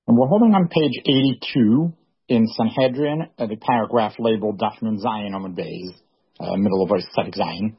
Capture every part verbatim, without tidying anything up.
And we're holding on page eighty-two in Sanhedrin, uh, the paragraph labeled Daf Nun Zayin Amud Beis, uh, middle of verse Tzadik Zayin.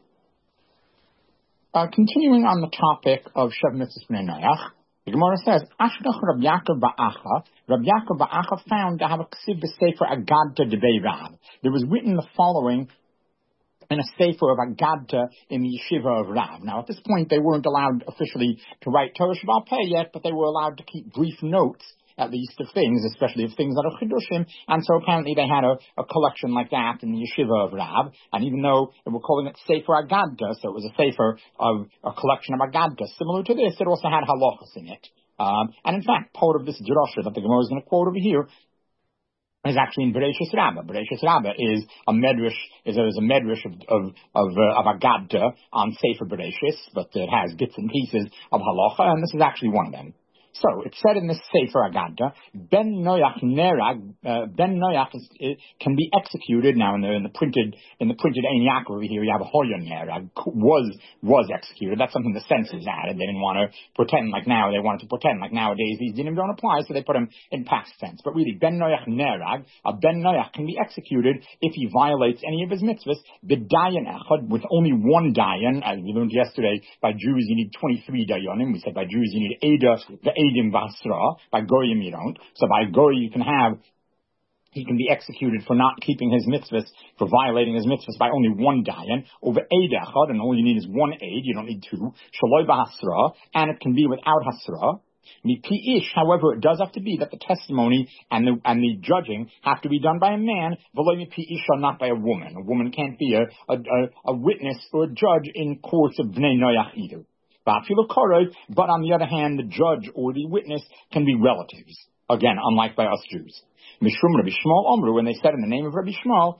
Uh, continuing on the topic of Shev Mitzvahs Bnei Noach, the Gemara says, Ashkach Rab Yaakov Ba'acha, Rab Yaakov Ba'acha found to have a ksiv b'sefer Agadta Debei Rav. There was written the following in a sefer of Agadta in the yeshiva of Rav. Now, at this point, they weren't allowed officially to write Torah Sheba'al Peh yet, but they were allowed to keep brief notes, at least of things, especially of things that are chidushim, and so apparently they had a, a collection like that in the yeshiva of Rav, and even though they were calling it Sefer Agadta, so it was a sefer of a collection of Agadta, similar to this, it also had halachas in it. Um, and in fact, part of this drasha that the Gemara is going to quote over here is actually in Bereshis Rabbah. Bereshis Rabbah is a medrash, is a, is a medrash of of of, uh, of Agadta on Sefer Bereshis, but it has bits and pieces of halacha, and this is actually one of them. So, it said in this Sefer Agadta, Ben Noach Nerag, uh, Ben Noach is, it can be executed. Now, in the, in the printed, in the printed Ein Yaakov over here, you have a Hoya Nerag, was, was executed. That's something the censors added. They didn't want to pretend like now, they wanted to pretend like nowadays these dinim don't apply, so they put them in past tense. But really, Ben Noach Nerag, a Ben Noach can be executed if he violates any of his mitzvahs, the Dayan Echad, with only one Dayan. As we learned yesterday, by Jews you need twenty-three Dayanim. We said by Jews you need Eda, the Edim Basra, by Goyim you don't. So by Goy you can have, he can be executed for not keeping his mitzvahs, for violating his mitzvahs by only one dayan. Over Eid Echad, and all you need is one Eid, you don't need two. Shaloi Bahasra, and it can be without Hasra. Mipi Ish, however, it does have to be that the testimony and the and the judging have to be done by a man, v'lo mipi Ish, not by a woman. A woman can't be a, a, a, a witness or a judge in courts of Bnei Noach either. But on the other hand, the judge or the witness can be relatives. Again, unlike by us Jews. Mishum Rabbi Shmuel Omru, when they said in the name of Rabbi Shmuel,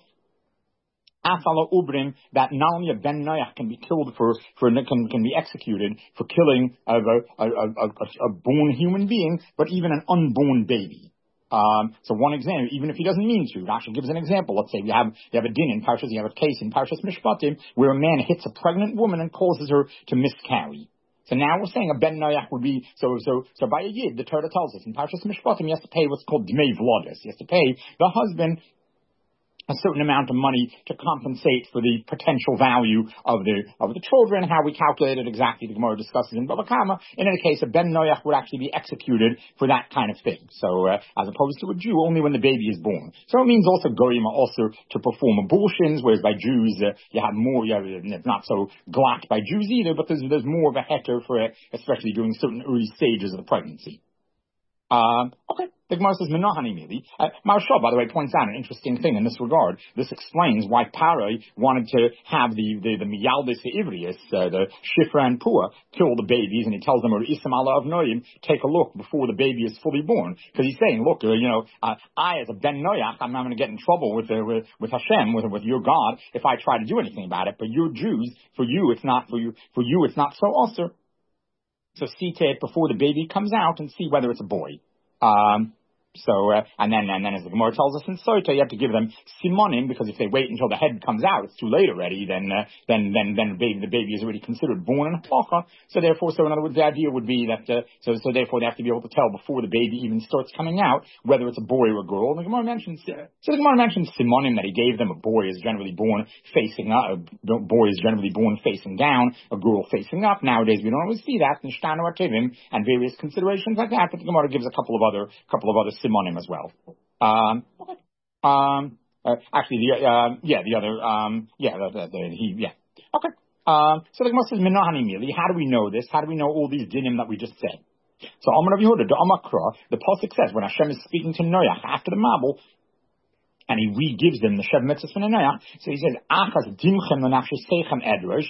Afala Ubrim, that not only a Ben Noach can be killed for, for can, can be executed for killing a, a, a, a, a born human being, but even an unborn baby. Um, so one example, even if he doesn't mean to, Rashi gives an example. Let's say you have you have a din in Parshas, you have a case in Parshas Mishpatim where a man hits a pregnant woman and causes her to miscarry. So now we're saying a Ben Noach would be, so so so by a yid, the Torah tells us in Parshas Mishpatim he has to pay what's called Dmei Vlodos. He has to pay the husband a certain amount of money to compensate for the potential value of the of the children. How we calculate it exactly, the Gemara discusses in Bava Kama. In any case, a Ben Noach would actually be executed for that kind of thing. So, uh, as opposed to a Jew, only when the baby is born. So it means also Goyim are also to perform abortions, whereas by Jews uh, you have more. You have, it's not so glatt by Jews either, but there's there's more of a heter for it, especially during certain early stages of the pregnancy. Um, okay. The Gemara says, Menohani Mili. Uh, Maharshal, by the way, points out an interesting thing in this regard. This explains why Paroi wanted to have the, the, the Miyaldis Ivrius, uh, the Shifra and Pua, kill the babies, and he tells them, Isam Allah of Noyim, take a look before the baby is fully born. Because he's saying, look, uh, you know, uh, I, as a Ben Noach, I'm not going to get in trouble with, uh, with, with Hashem, with, with your God, if I try to do anything about it. But you're Jews, for you, it's not, for you, for you, it's not so also. So see to it before the baby comes out and see whether it's a boy. Um, So, uh, and then, and then as the Gemara tells us in Sota, you have to give them simonim, because if they wait until the head comes out, it's too late already, then, uh, then, then, then the baby, the baby is already considered born in halacha. So therefore, so in other words, the idea would be that, uh, so, so therefore they have to be able to tell before the baby even starts coming out, whether it's a boy or a girl. And the Gemara mentions, uh, so the Gemara mentions simonim that he gave them. A boy is generally born facing up, a boy is generally born facing down, a girl facing up. Nowadays, we don't always see that, in Shtanu Ativim, and various considerations like that, but the Gemara gives a couple of other, couple of other simonim as well. Um, um, uh, actually, the, uh, yeah, the other, um, yeah, the, the, the, he, yeah. Okay. Um, so the Gemara says, Menohani Mili. How do we know this? How do we know all these dinim that we just said? So, Amar Rav Yehuda, the Amakra, the pasuk says, when Hashem is speaking to Noach after the Mabul, and he re-gives them the Shev Mitzvahs from Noach, so he says, Achas dimchem l'nafshe seichem edrosh.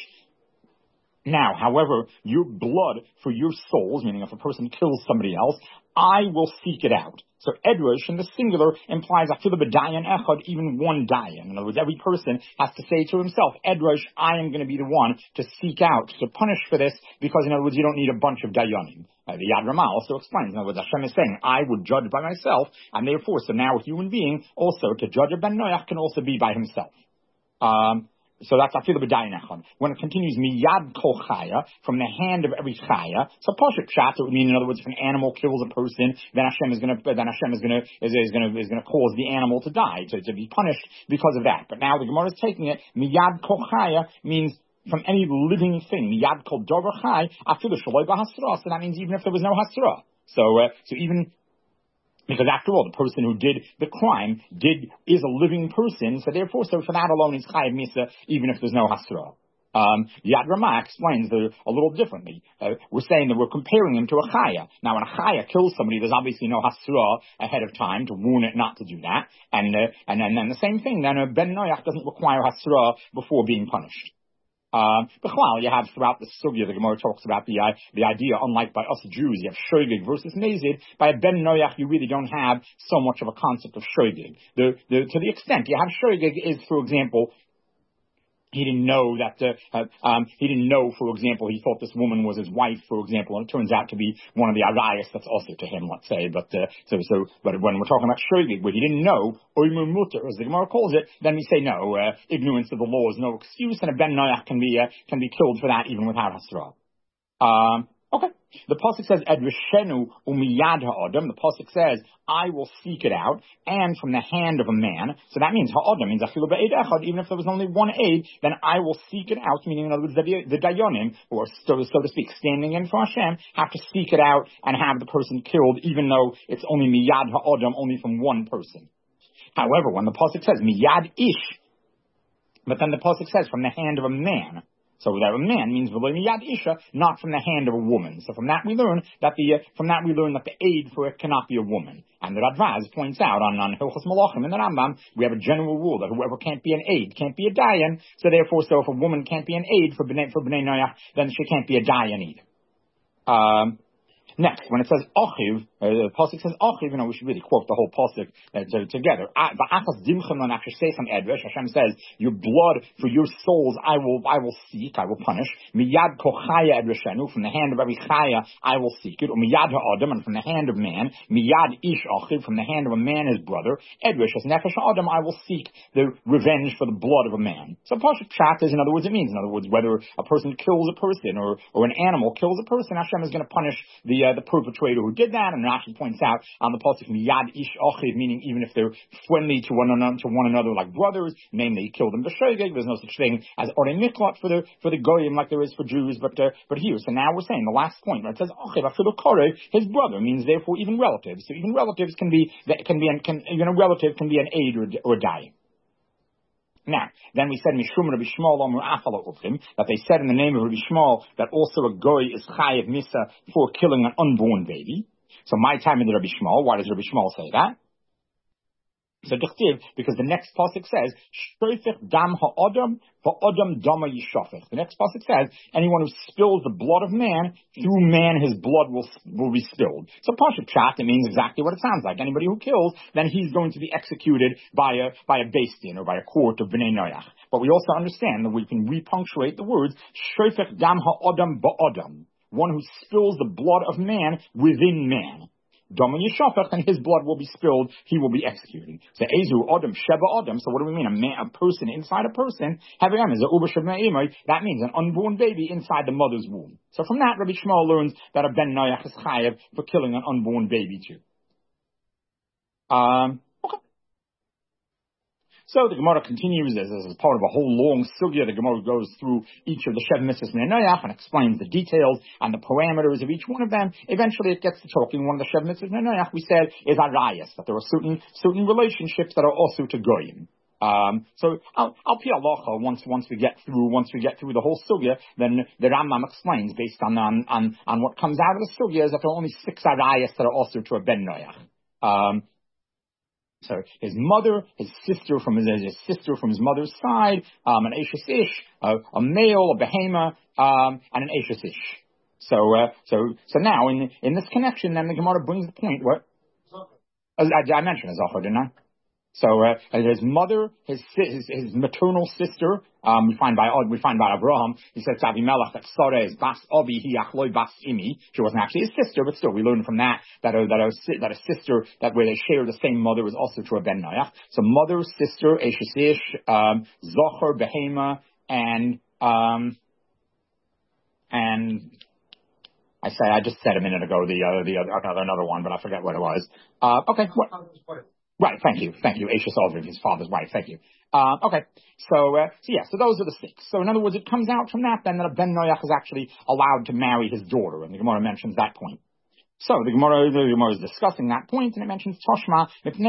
Now, however, your blood for your souls, meaning if a person kills somebody else, I will seek it out. So Edrosh in the singular implies afilu b'dayan echad, even one dayan. In other words, every person has to say to himself, Edrosh, I am going to be the one to seek out, to punish for this, because in other words, you don't need a bunch of dayanim. Uh, the Yad Ramah also explains, in other words, Hashem is saying, I would judge by myself, and therefore, so now a human being, also to judge a Ben Noach can also be by himself. Um, So that's afilu b'dayin echad. When it continues miyad kol chaya, from the hand of every chaya. So pashut pshat, it would mean, in other words, if an animal kills a person, then Hashem is going to, then Hashem is going to, is, is going to, is going to cause the animal to die, to, to be punished because of that. But now the Gemara is taking it, miyad kol chaya means from any living thing. Miyad kol dover chai, afilu shaloi b'hasra. So that means even if there was no hasra. So, uh, so even, because after all, the person who did the crime did is a living person, so therefore, so for that alone is chayav misa, even if there's no hasra. Um, Yad Ramah explains the, a little differently. Uh, we're saying that we're comparing him to a chaya. Now, when a chaya kills somebody, there's obviously no hasra ahead of time to warn it not to do that, and uh, and then, then the same thing. Then a ben noach doesn't require hasra before being punished. Um, but you have throughout the sugya, the Gemara talks about the uh, the idea, unlike by us Jews, you have shoygig versus mezid. By a ben noach, you really don't have so much of a concept of shoygig. The, the, to the extent you have shoygig is, for example, he didn't know that, uh, um, he didn't know, for example, he thought this woman was his wife, for example, and it turns out to be one of the arayas that's also to him, let's say. But, uh, so, so, but when we're talking about shoygig, where he didn't know, oimer mutter, as the Gemara calls it, then we say no, uh, ignorance of the law is no excuse, and a ben noach can be, uh, can be killed for that even without hasra. Um, okay. The pasuk says, Edrishenu umiyad ha'adam. The pasuk says, I will seek it out, and from the hand of a man. So that means ha'adam means afilu ba'ed echad. Even if there was only one aid, then I will seek it out. Meaning, in other words, the, the dayanim, or so, so to speak, standing in for Hashem, have to seek it out and have the person killed, even though it's only miyad ha'adam, only from one person. However, when the pasuk says miyad ish, but then the pasuk says from the hand of a man. So that a man means v'lo miyad isha, not from the hand of a woman. So from that we learn that the uh, from that we learn that the aid for it cannot be a woman. And the Radvaz points out on on Hilchos Malachim in the Rambam, we have a general rule that whoever can't be an aid can't be a dayan. So therefore, so if a woman can't be an aid for bnei for bnei noach, then she can't be a dayan either. Um, Next, when it says achiv, uh, the pasuk says achiv, you know, we should really quote the whole pasuk uh, to, together. Hashem says, your blood for your souls I will I will seek, I will punish. Miyad kochaya edreshenu, from the hand of every chaya I will seek it. Or miyad ha'adam, and from the hand of man. Miyad ish achiv, from the hand of a man his brother. Edresh as nefesh adam, I will seek the revenge for the blood of a man. So pasuk pshat is, in other words, it means, in other words, whether a person kills a person or or an animal kills a person, Hashem is going to punish the uh, the perpetrator who did that. And Rashi points out on the pasuk miyad ish achiv, meaning even if they're friendly to one another, to one another like brothers, namely he killed them b'shoigeg. There's no such thing as orei miklat for the for the goyim like there is for Jews, but uh, but here. So now we're saying the last point where it says achiv afilu koreh, his brother, means therefore even relatives. So even relatives can be that can be an, can even a relative can be an aid or or dying. Now, then we said Mishum Rabbi Shmuel Amru Afala Ufim, that they said in the name of Rabbi Shmuel that also a goy is chayiv misa for killing an unborn baby. So my time in the Rabbi Shmuel, why does Rabbi Shmuel say that? So because the next pasuk says Shofech dam ha'adam ha'adam dama yishofech. The next pasuk says anyone who spills the blood of man, through man his blood will will be spilled. So pasuk pshat, it means exactly what it sounds like. Anybody who kills, then he's going to be executed by a by a beis din or by a court of bnei noach. But we also understand that we can repunctuate the words Shofech dam ha'adam ba'adam, one who spills the blood of man within man. Dama Yishafach, and his blood will be spilled, he will be executed. So Ezu Adam Sheba Adam. So what do we mean? A man, a person inside a person. Havayam is a Uber Sheba Imai. That means an unborn baby inside the mother's womb. So from that, Rabbi Shmuel learns that a Ben Noach is chayav for killing an unborn baby too. Um. So the Gemara continues as, as part of a whole long sugya. The Gemara goes through each of the Shev Mitzvahs Bnei Noach and explains the details and the parameters of each one of them. Eventually it gets to talking. One of the Shev Mitzvahs Bnei Noach, we said, is arayas, that there are certain certain relationships that are also to goyim. Um, so I'll, I'll pi halacha once once we get through once we get through the whole sugya. Then the Rambam explains based on on on, on what comes out of the sugya is that there are only six arayas that are also to a Ben Noach. Um, So his mother, his sister from his, his sister from his mother's side, um, an Eishes Ish, uh, a male, a behema, um, and an Eishes Ish. So, uh, so, so now in in this connection, then the Gemara brings the point. What? I, I mentioned a Zachar, didn't I? So uh, his mother, his, his his maternal sister, um, we find by we find by Abraham. He says to Avimelech that Sarah is bas abi hi achloi bas imi. She wasn't actually his sister, but still we learn from that that a, that a that a sister that where they share the same mother was also to a Ben Noach. So mother, sister, Eishes Ish, um, Zocher, Behema, and, um, and I say, I just said a minute ago the other, the other, another, another one, but I forget what it was. Uh, okay. What? Right. Thank you. Thank you. Ashes Aldrin, his father's wife. Thank you. Uh, okay. So, uh, so yeah, so those are the six. So in other words, it comes out from that then that a Ben Noach is actually allowed to marry his daughter, and the Gemara mentions that point. So the Gemara, the Gemara is discussing that point, and it mentions Toshma.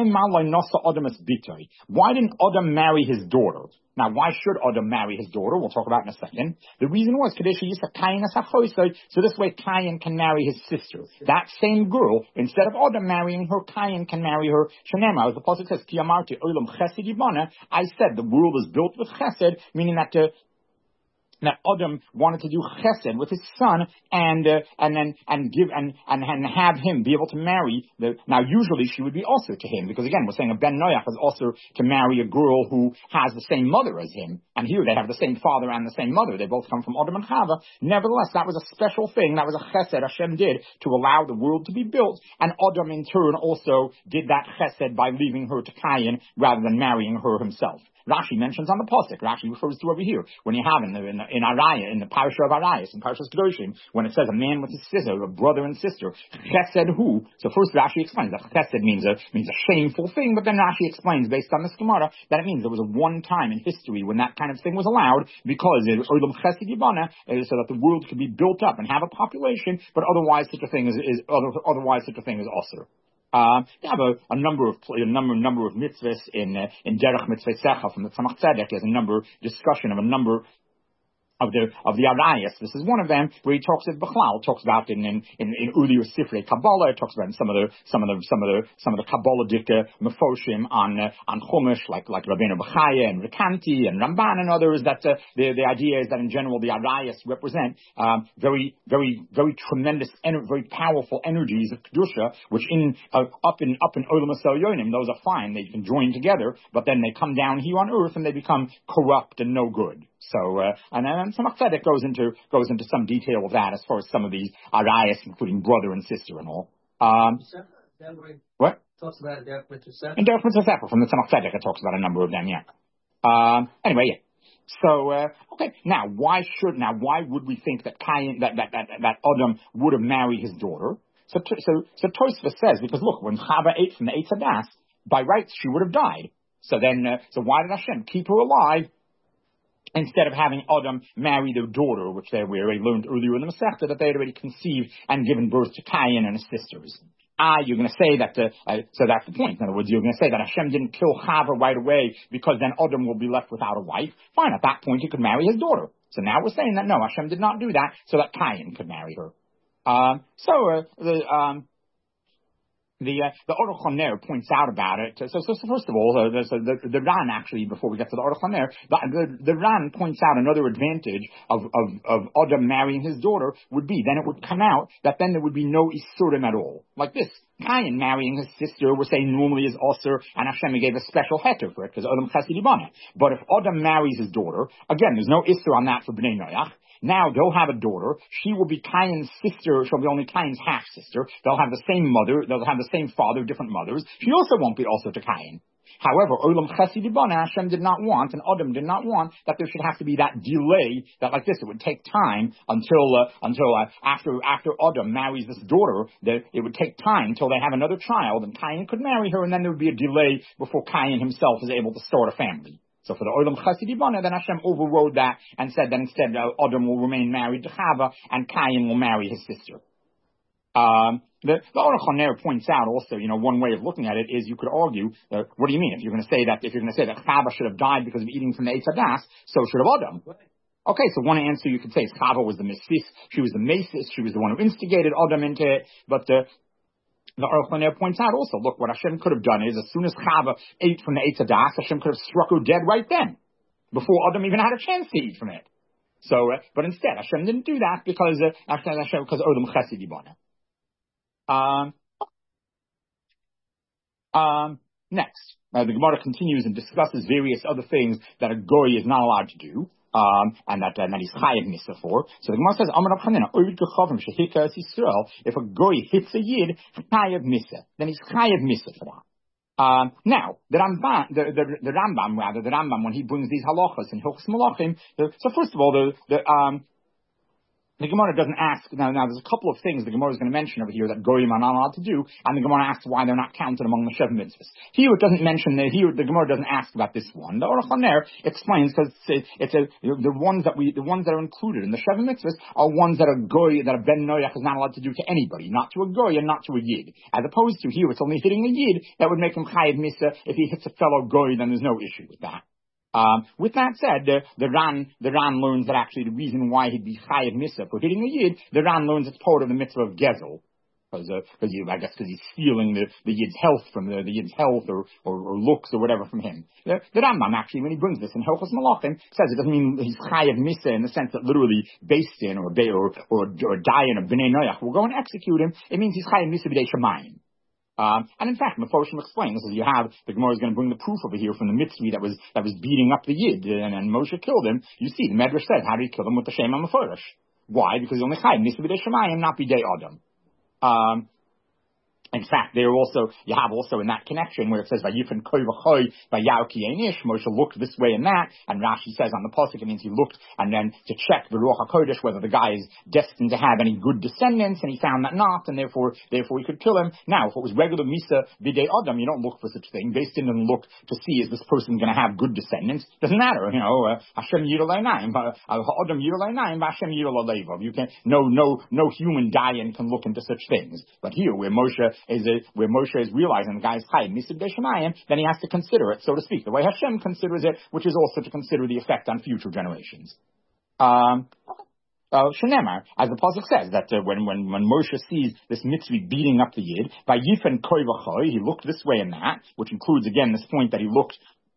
Why didn't Adam marry his daughter? Now, why should Adam marry his daughter? We'll talk about in a second. The reason was so this way Cain can marry his sister. That same girl, instead of Adam marrying her, Cain can marry her. Shanema, as the pasuk says, I said the world is built with chesed, meaning that uh, that Adam wanted to do chesed with his son, and uh, and then and give and, and and have him be able to marry the. Now, usually she would be also to him, because again, we're saying a Ben Noach is also to marry a girl who has the same mother as him, and here they have the same father and the same mother. They both come from Adam and Chava. Nevertheless, that was a special thing. That was a chesed Hashem did to allow the world to be built, and Adam in turn also did that chesed by leaving her to Cain rather than marrying her himself. Rashi mentions on the pasuk. Rashi refers to over here when you have in the in, the, in Araya, in the parasha of Arayas, in Parashas Kedoshim, when it says a man with his sister, a brother and sister, chesed who. So first Rashi explains that chesed means a means a shameful thing, but then Rashi explains based on this Gemara that it means there was a one time in history when that kind of thing was allowed, because it olam chesed yibana, so that the world could be built up and have a population, but otherwise such a thing is, is other, otherwise such a thing is also. Uh, they have a, a number of a number number of mitzvahs in uh, in Derech Mitzvah Secha from the Tzemach Tzedek. There's a number discussion of a number of the of the Arayas. This is one of them where he talks at Bechlal, talks about in in in, in earlier Sifrei Kabbalah. It talks about in some of the some of the some of the some of the Kabbalistic uh, mefoshim on uh, on Chumash, like like Rabbeinu Bechaya and Rekanti and Ramban and others. That uh, the the idea is that in general the Arayas represent um, very very very tremendous and very powerful energies of kedusha, which in uh, up in up in Olam Yonim, those are fine. They can join together, but then they come down here on earth and they become corrupt and no good. So, uh, and then some Tzedek goes into, goes into some detail of that as far as some of these Arayas, including brother and sister and all. Um, what? Talks about in Derech Mitzvah Sefer. In Derech Mitzvah Sefer, from the Tzemach Tzedek, it talks about a number of them, yeah. Um, anyway, yeah. So, uh, okay, now, why should, now, why would we think that Cain, that, that, that, that Adam would have married his daughter? So, so, so Tosfos says, because look, when Chava ate from the Eitz Hadas, by rights, she would have died. So then, uh, so why did Hashem keep her alive instead of having Adam marry their daughter, which they, we already learned earlier in the Masechta, that they had already conceived and given birth to Cain and his sisters? Ah, you're going to say that, uh, uh, so that's the point. In other words, you're going to say that Hashem didn't kill Chava right away because then Adam will be left without a wife. Fine, at that point he could marry his daughter. So now we're saying that no, Hashem did not do that so that Cain could marry her. Um, so, uh, the, um, The uh, the Aruch LaNer points out about it. So, so, so first of all, uh, the, so the, the Ran actually, before we get to the Aruch LaNer, the, the, the Ran points out another advantage of, of, of Adam marrying his daughter would be, then it would come out that then there would be no Isurim at all. Like this, Cain marrying his sister, we're saying normally is Osir, and Hashem gave a special heter for it, because Adam Chesed Yibana. But if Adam marries his daughter, again, there's no Isur on that for Bnei Noach. Now they'll have a daughter. She will be Cain's sister. She'll be only Cain's half sister. They'll have the same mother. They'll have the same father, different mothers. She also won't be also to Cain. However, Olam Chesed Yibana, Hashem did not want, and Adam did not want, that there should have to be that delay, that like this, it would take time until, uh, until, uh, after, after Adam marries this daughter, that it would take time until they have another child, and Cain could marry her, and then there would be a delay before Cain himself is able to start a family. So for the Olam Chesed Yibana, then Hashem overrode that and said that instead uh, Adam will remain married to Chava and Cain will marry his sister. Um, the, the Aruch LaNer points out also, you know, one way of looking at it is you could argue, uh, what do you mean? If you're going to say that, if you're going to say that Chava should have died because of eating from the Eitz Hadas, so should have Adam. Okay, so one answer you could say is Chava was the Mesis, she was the Mesis, she was the one who instigated Adam into it, but uh, the Aruch LaNer points out also, look, what Hashem could have done is, as soon as Chava ate from the Eitz Hadas, Hashem could have struck her dead right then, before Adam even had a chance to eat from it. So, uh, but instead, Hashem didn't do that because uh, Hashem, because Olam Chesed Yibana. Um, um, next, uh, the Gemara continues and discusses various other things that a goy is not allowed to do. Um, and that, uh, that he's chayav misa for. So the Gemara says, Amar Rav Chanina, Ovid Kechavim Shehika Yisrael, if a goy hits a yid, chayav misa, then he's chayav misa for that. Um, now, the Rambam, the, the, the Rambam, rather, the Rambam, when he brings these halachas in Hilchos Malachim, the, so first of all, the, the, um, the Gemara doesn't ask, now, now there's a couple of things the Gemara is going to mention over here that Goyim are not allowed to do, and the Gemara asks why they're not counted among the Sheva mitzvahs. Here it doesn't mention, the, here the Gemara doesn't ask about this one. The Aruch LaNer explains, because it's, it's a, the ones that we, the ones that are included in the Sheva mitzvahs are ones that are Goy, that a Ben Noach is not allowed to do to anybody, not to a Goy and not to a Yid. As opposed to here, it's only hitting a Yid that would make him Chayiv Misa. If he hits a fellow Goy, then there's no issue with that. Um, with that said, the, the Ran, the Ran learns that actually the reason why he'd be Chayiv Misa for hitting the Yid, the Ran learns it's part of the mitzvah of Gezel. Because, uh, cause you, I guess because he's stealing the, the Yid's health from the, the Yid's health or, or, or looks or whatever from him. The, the Rambam actually, when he brings this in Hilchos Malachim, says it doesn't mean he's Chayiv Misa in the sense that literally based in or, or, or, or Dayan or Bnei Noach will go and execute him. It means he's Chayiv Misa b'dei Shamayim. Um, and in fact, Meforshim explains, as you have, the Gemara is going to bring the proof over here from the Mitzri that was, that was beating up the Yid, and, and Moshe killed him. You see, the Medrash says, how did he kill him with the Shem HaMeforish? Why? Because he's only Chayiv Misa b'dei Shamayim, not b'dei Adam. Um, In fact, there also, you have also in that connection where it says, Vayifan koi v'choi v'yau ki einish, Moshe looked this way and that, and Rashi says on the pasuk, it means he looked, and then to check the Ruach HaKodesh, whether the guy is destined to have any good descendants, and he found that not, and therefore, therefore he could kill him. Now, if it was regular Misa b'dei Adam, you don't look for such thing. Based in and look to see, is this person going to have good descendants? Doesn't matter, you know, uh, Hashem Yirol Einayim, Adam Yirol Einayim, Hashem Yirol Alevav. You can, no, no, no human Dayan can look into such things. But here, where Moshe is a, where Moshe is realizing the guy's Chayiv Misa b'dei Shamayim, then he has to consider it, so to speak, the way Hashem considers it, which is also to consider the effect on future generations. Um, uh, Shenemar, as the pasuk says, that uh, when, when, when Moshe sees this Mitzri beating up the Yid, by Yifan Koi V'choi, he looked this way and that, which includes again this point that he looked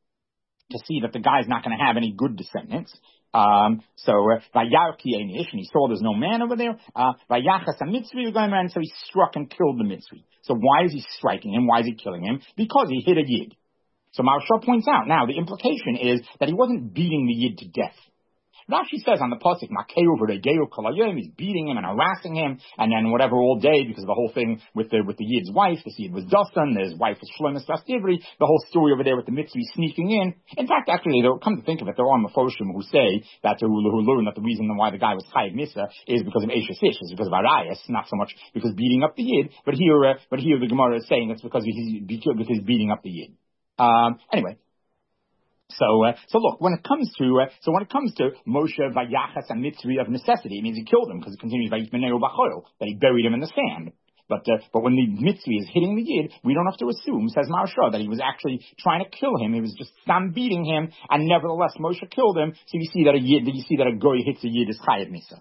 to see that the guy's not going to have any good descendants. Um, so, Vayar ki einish, and he saw there's no man over there. Vayachas ha-mitzri, and so he struck and killed the Mitzri. So why is he striking him? Why is he killing him? Because he hit a Yid. So Maharsha points out, now the implication is that he wasn't beating the Yid to death. Rashi says on the pasuk, Makei over the Geu kol hayom, he's beating him and harassing him, and then whatever all day, because of the whole thing with the with the Yid's wife, the Yid was Dasan, his wife was Shlomis Vastivri, the whole story over there with the Mitzri sneaking in. In fact, actually, there, come to think of it, there are Mefoshim who say that, who, who learn that the reason why the guy was Chayiv Misa is because of Eishes Ish, is because of Arayas, not so much because beating up the Yid, but here, uh, but here the Gemara is saying it's because he's, because he's beating up the Yid. Um, anyway. So, uh, so look, when it comes to, uh, so when it comes to Moshe Vayachas and Mitzri of necessity, it means he killed him because it continues Vayitmeneu B'choil, that he buried him in the sand. But, uh, but when the Mitzri is hitting the Yid, we don't have to assume, says Maharsha, that he was actually trying to kill him. He was just stam beating him, and nevertheless Moshe killed him. So you see that a Yid, you see that a Goy hits a Yid is Chayiv Misa.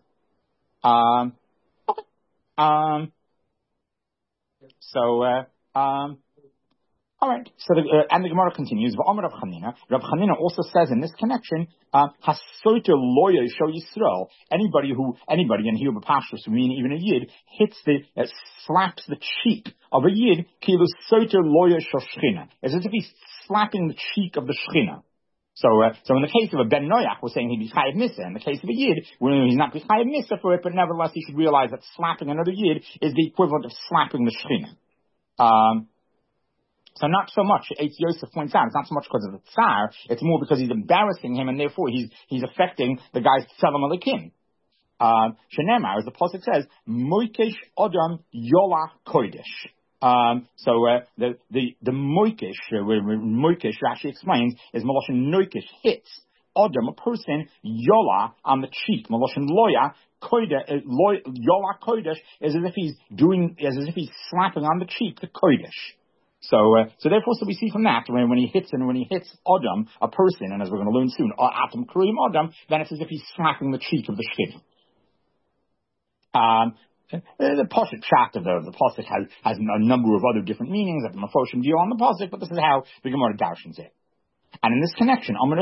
Um, okay. Um, so, uh, um, All right. So the, uh, and the Gemara continues. V'omer Rav Chanina. Rav Chanina also says in this connection, Hasoiter loya show Yisrael. Anybody who anybody and here b'pashtus, meaning even a Yid, hits the uh, slaps the cheek of a Yid, kilu soiter loya show Shechina, as if he's slapping the cheek of the Shechina. So, uh, so in the case of a Ben Noach, we're saying he'd be Chayiv Misa. In the case of a Yid, well, he's not be Chayiv Misa for it, but nevertheless he should realize that slapping another Yid is the equivalent of slapping the Shechina. Um. So not so much, Eitz Yosef points out, it's not so much because of the tsar, it's more because he's embarrassing him and therefore he's he's affecting the guy's tzelem alikim. Uh, Shenemar, as the pasuk says, Moikesh Adam Yola Kodesh. Um, so uh, the the the Moikesh, uh, Moikesh Rashi explains, is Maloshin Noikesh hits Adam, a person, Yola on the cheek, Maloshin Loya. Kodesh, Yola Kodesh is as if he's doing, is as if he's slapping on the cheek the Kodesh. So, uh, so therefore, so we see from that when when he hits and when he hits Adam, a person, and as we're going to learn soon, Atam Kurim Adam, then it's as if he's slapping the cheek of the Shechina. Um, the Pasuk Pshat of the, the Pasuk has has a number of other different meanings that the Mefoshim deal on the Pasuk, but this is how the Gemara darshans it. And in this connection, a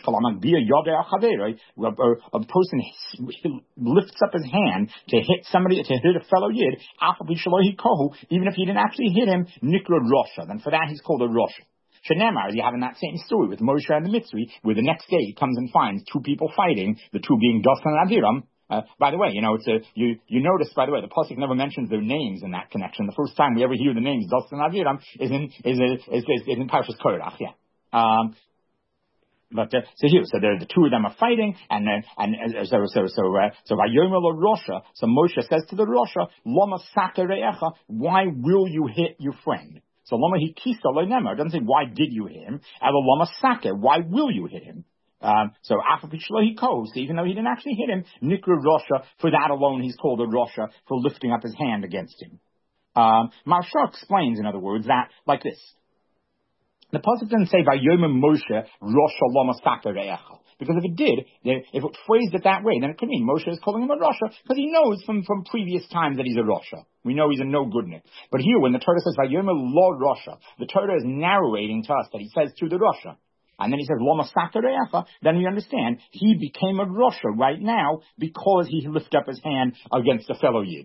person lifts up his hand to hit somebody, to hit a fellow Yid, even if he didn't actually hit him, Nikra Rosha, then for that he's called a Rosha. Shenemar, you have in that same story with Moshe and the Mitzri, where the next day he comes and finds two people fighting, the two being Dasan and Aviram. Uh, by the way, you know, it's a, you, you notice, by the way, the pasuk never mentions their names in that connection. The first time we ever hear the names, Dasan and Aviram, is in, is, is, is, is in Parshas Korach, yeah. Um, But uh, so here, so the two of them are fighting, and uh, and uh, so so so uh, so Vayomer Rosha. So Moshe says to the Rosha, Lama Sakarecha, why will you hit your friend? So Lama Hikisa Loinemar doesn't say why did you hit him. Ela Lama Saka, why will you hit him? Um, so Afapishlo Hikos, even though he didn't actually hit him, Nikra Rosha, for that alone he's called a Rosha for lifting up his hand against him. Um, Marsha explains, in other words, that like this. The pasuk doesn't say Vayomer Moshe Rosh Lama Sakarecha, because if it did, if it phrased it that way, then it could mean Moshe is calling him a Rosha because he knows from, from previous times that he's a Rosha. We know he's a no goodnik. But here, when the Torah says Vayomer Lo Rosha, the Torah is narrating to us that he says to the Rosha. And then he says Lama Sakarecha, then we understand he became a Rosha right now because he lifted up his hand against a fellow Yid.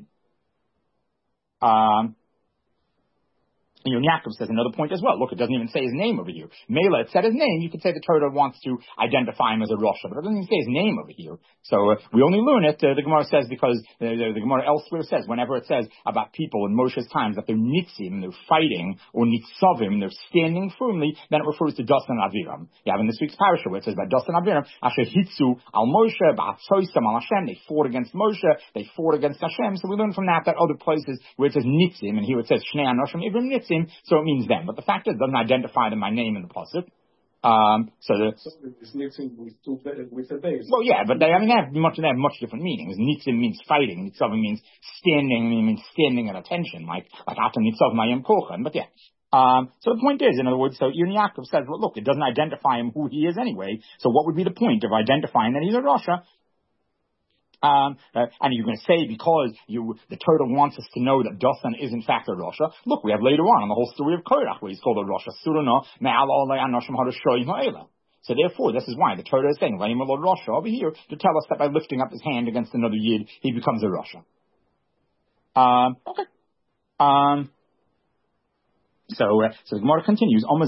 Um, And Yaakov says another point as well. Look, it doesn't even say his name over here. Mela, it said his name. You could say the Torah wants to identify him as a Rosha, but it doesn't even say his name over here. So uh, we only learn it, uh, the Gemara says, because uh, the, the Gemara elsewhere says, whenever it says about people in Moshe's times that they're nitzim, they're fighting, or nitzavim, they're standing firmly, then it refers to Dasan and Aviram. You have in this week's parasha where it says about Dasan and Aviram, Asher hitzu al Moshe, ba'atzoisam al Hashem, they fought against Moshe, they fought against Hashem. So we learn from that that other places where it says nitzim, and here it says Shnei Anoshim Ivrim nitzim, so it means them. But the fact is, it doesn't identify them by name in the pasuk. Um, so the so it's nitzim with two with a base. Well, yeah, but they, I mean, they have much, they have much different meanings. Nitzim means fighting. Nitzavim means standing. It means standing at attention, like like Atam Nitzav Mayim Kochan. But yeah. Um, so the point is, in other words, so Yirn Yaakov says, well, look, it doesn't identify him who he is anyway. So what would be the point of identifying that he's a Rasha? Um, uh, and you're going to say because you, the Torah wants us to know that Dasan is in fact a Rasha. Look, we have later on in the whole story of Korach where he's called a Rasha. So therefore, this is why the Torah is saying Rasha over here to tell us that by lifting up his hand against another Yid, he becomes a Rasha. Um, okay. Um, So, uh, so the Gemara continues. Not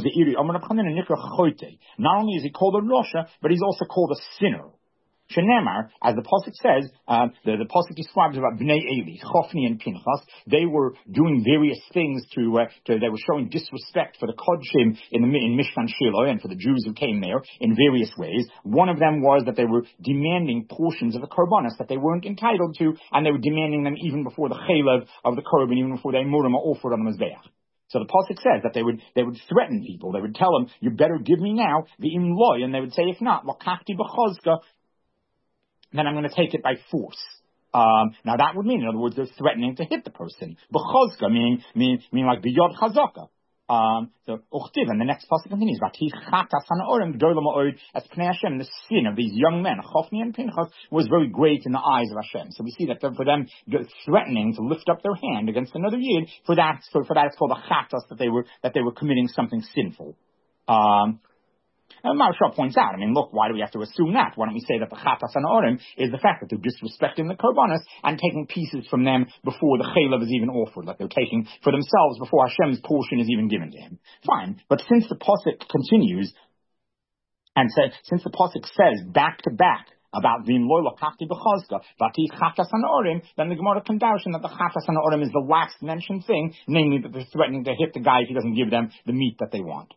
only is he called a Rasha, but he's also called a sinner. Shenemar, as the pasuk says, uh, the, the pasuk describes about Bnei Eli, Chofni and Pinchas. They were doing various things to, uh, to they were showing disrespect for the Kodshim in the in Mishkan Shiloh and for the Jews who came there in various ways. One of them was that they were demanding portions of the korbanos that they weren't entitled to, and they were demanding them even before the chaylev of the korban, even before they murim or offered on the mizbeach. So the pasuk says that they would they would threaten people. They would tell them, "You better give me now the imloy," and they would say, "If not, lakachti b'chozka," then I'm going to take it by force. Um, now that would mean, in other words, they're threatening to hit the person. B'chozka, meaning, meaning, meaning like b'yod chazaka. Um, so, uchtiv, and the next pasuk continues, V'ti chatas ha'orim g'dola ma'od as pnei Hashem, the sin of these young men, Chofni and Pinchas, was very great in the eyes of Hashem. So we see that for them threatening to lift up their hand against another yid, for that, for, for that it's called a chatas, that they were, that they were committing something sinful. Um, And Maharsha points out, I mean, look, why do we have to assume that? Why don't we say that the Chatas and Orim is the fact that they're disrespecting the Korbanos and taking pieces from them before the Chaylev is even offered, like they're taking for themselves before Hashem's portion is even given to him. Fine, but since the Pasuk continues, and say, since the Pasuk says back to back about Vim Lola Kachti B'chazka, Vati Chatas and Orim, then the Gemara can doubt that the Chatas and Orim is the last mentioned thing, namely that they're threatening to hit the guy if he doesn't give them the meat that they want.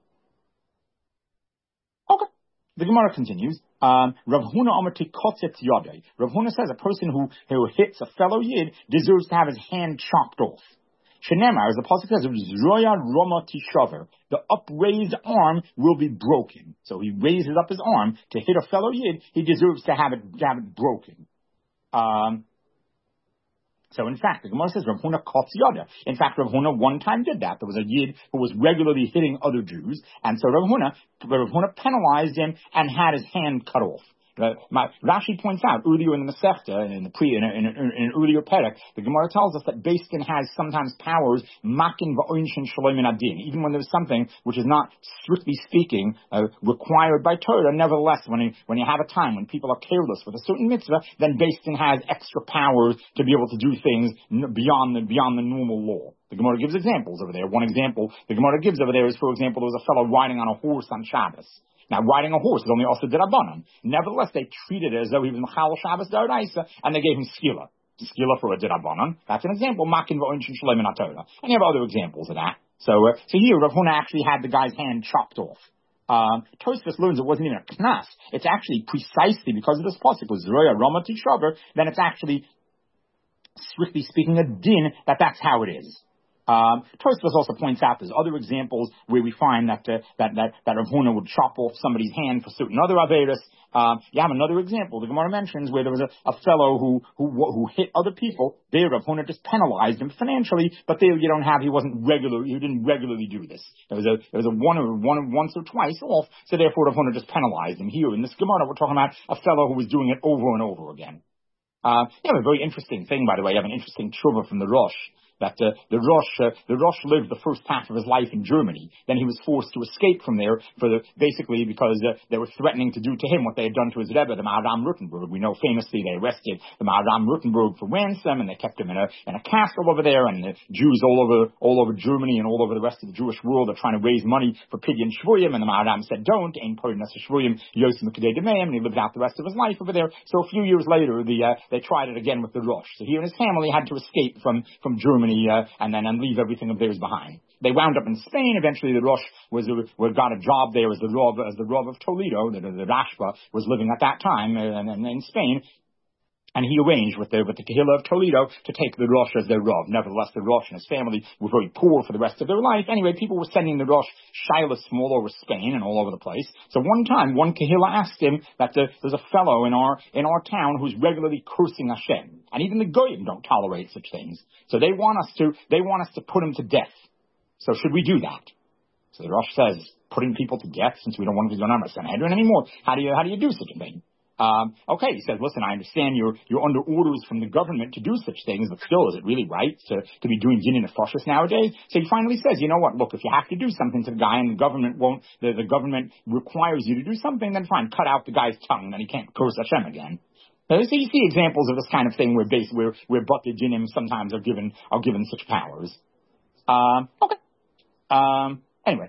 Okay. The Gemara continues. Um, Rav Huna Omer Tikotzetz Yodei. Rav Huna says a person who, who hits a fellow Yid deserves to have his hand chopped off. Shenemar, as the pasuk says, Zroya Roma Tishaver. The upraised arm will be broken. So he raises up his arm to hit a fellow Yid. He deserves to have it, to have it broken. Um, So in fact, the Gemara says Rav Huna kotz yada. In fact, Rav Huna one time did that. There was a Yid who was regularly hitting other Jews, and so Rav Huna, Rav Huna penalized him and had his hand cut off. Uh, my, Rashi points out earlier in the Masechta, in the pre, in, a, in, a, in an earlier perek, the Gemara tells us that Beis Din has sometimes powers makin va'oinshin shaloim adin, even when there's something which is not strictly speaking uh, required by Torah. Nevertheless, when you, when you have a time when people are careless with a certain mitzvah, then Beis Din has extra powers to be able to do things beyond the beyond the normal law. The Gemara gives examples over there. One example the Gemara gives over there is, for example, there was a fellow riding on a horse on Shabbos. Now, riding a horse is only also derabanan. Nevertheless, they treated it as though he was Mechal Shabbos D'Oraisa, and they gave him skila. Skila for a derabanan. That's an example. Makin v'oinchin shleim in Torah. And you have other examples of that. So, uh, so here, Rav Huna actually had the guy's hand chopped off. Um, Tosfos learns it wasn't even a knas. It's actually precisely because of this pasuk was Zroya Rama Tishaber, then it's actually, strictly speaking, a din that that's how it is. Um, Tosfos also points out there's other examples where we find that uh, that that that Rav Huna would chop off somebody's hand for certain other averos. Um, you have another example the Gemara mentions where there was a, a fellow who who who hit other people. There, Rav Huna just penalized him financially, but there you don't have he wasn't regular. He didn't regularly do this. There was a there was a one or one once or twice off, so therefore Rav Huna just penalized him. Here in this Gemara, we're talking about a fellow who was doing it over and over again. Uh, you have a very interesting thing, by the way. You have an interesting tshuva from the Rosh. That uh, the Rosh, uh, the Rosh lived the first half of his life in Germany. Then he was forced to escape from there for the, basically because uh, they were threatening to do to him what they had done to his Rebbe, the Maharam Rutenberg. We know famously they arrested the Maharam Rutenberg for ransom, and they kept him in a in a castle over there. And the Jews all over all over Germany and all over the rest of the Jewish world are trying to raise money for Pidyon Shvuyim. And the Maharam said, "Don't." Ein Porin Shvuyim Yosem Kedei Demeim, and he lived out the rest of his life over there. So a few years later, the uh, they tried it again with the Rosh. So he and his family had to escape from from Germany. Uh, and then and leave everything of theirs behind. They wound up in Spain. Eventually, the Rosh was, was got a job there as the Rav, as the Rav of Toledo. The, the Rashba was living at that time in, in, in Spain. And he arranged with the, with the Kehillah of Toledo to take the Rosh as their Rav. Nevertheless, the Rosh and his family were very poor for the rest of their life. Anyway, people were sending the Rosh shilas from all over Spain and all over the place. So one time, one Kehillah asked him that the, there's a fellow in our, in our town who's regularly cursing Hashem. And even the Goyim don't tolerate such things. So they want us to, they want us to put him to death. So should we do that? So the Rosh says, putting people to death since we don't want to be on our Sanhedrin anymore. How do you, how do you do such a thing? Um, okay, he says, listen, I understand you're, you're under orders from the government to do such things, but still, is it really right to, to be doing din and fascist nowadays? So he finally says, you know what, look, if you have to do something to the guy and the government won't, the, the government requires you to do something, then fine, cut out the guy's tongue, then he can't curse Hashem again. So you see, you see examples of this kind of thing where base, where, where Bate Dinim sometimes are given, are given such powers. Um, okay. Um, anyway.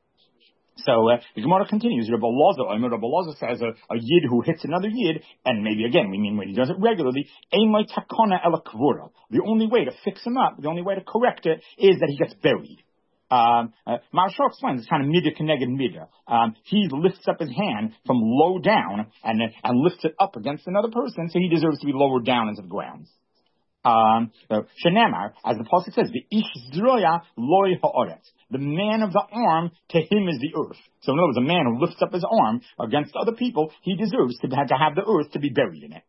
So uh, the Gemara continues. Rabbi Loza, Rabbi Loza says a, a yid who hits another yid, and maybe again we mean when he does it regularly. Ein takona ela kvura. The only way to fix him up, the only way to correct it, is that he gets buried. Um, uh, Maharsha explains it's kind of midah keneged midah. Um, he lifts up his hand from low down and uh, and lifts it up against another person, so he deserves to be lowered down into the ground. Um, so, Shenemar, as the pasuk says, the ish zroya loy ha'oretz. The man of the arm, to him is the earth. So in other words, a man who lifts up his arm against other people, he deserves to have, to have the earth to be buried in it.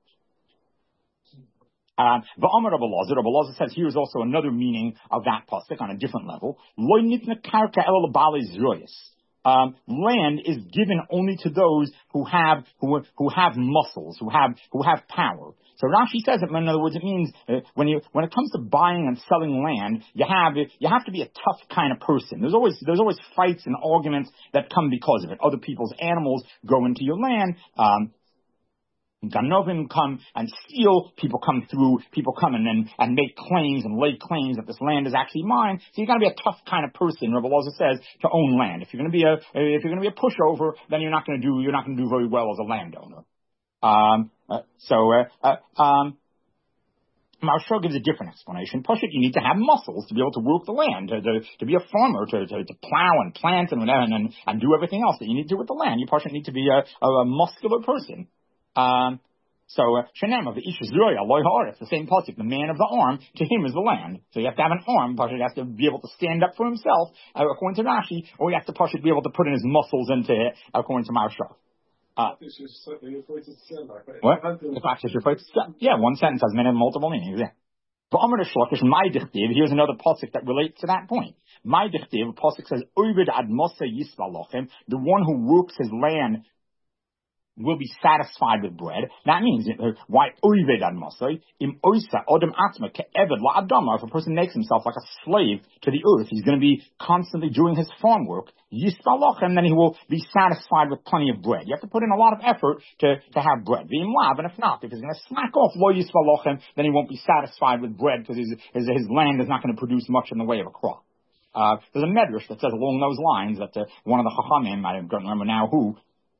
Um, V'amar Rabbi Loza, Rabbi Loza says here's also another meaning of that pasuk on a different level. Loy nitna karka el bali zroyas. Um, land is given only to those who have who who have muscles, who have who have power. So Rashi says it. In other words, it means uh, when you when it comes to buying and selling land, you have you have to be a tough kind of person. There's always there's always fights and arguments that come because of it. Other people's animals go into your land. Um, Ganovim come and steal, people come through, people come in and, and make claims and lay claims that this land is actually mine. So you gotta be a tough kind of person, Rabbi Loza says, to own land. If you're gonna be a, if you're gonna be a pushover, then you're not gonna do, you're not gonna do very well as a landowner. Um, uh, so, uh, uh, um, Maharsha gives a different explanation. Pashut, you need to have muscles to be able to work the land, to, to, to be a farmer, to, to, to plow and plant and, and, and do everything else that you need to do with the land. You Pashut need to be a, a, a muscular person. Um, so, Shenem of the Ish Zroya, Loy Ha'aretz, the same pasuk, the man of the arm, to him is the land. So you have to have an arm, Pashut has to be able to stand up for himself, uh, according to Rashi, or you have to Pashut be able to put in his muscles into it, according to Maharsha. Uh, what? The fact is, yeah, one sentence has many multiple meanings, yeah. But Amar Shlokish, my dichtiv, here's another pasuk that relates to that point. My dichtiv, pasuk says, Ovid ad Mosa Yisvalochem, the one who works his land will be satisfied with bread. That means, uh, why oived ad masai, im oisa odem atma ke'eved la'adama, if a person makes himself like a slave to the earth, he's going to be constantly doing his farm work, yisbalochem, then he will be satisfied with plenty of bread. You have to put in a lot of effort to, to have bread. V'im lav, and if not, if he's going to slack off lo yisbalochem, then he won't be satisfied with bread because his, his, his land is not going to produce much in the way of a crop. Uh, there's a medrash that says along those lines that uh, one of the chachamim, I don't remember now who,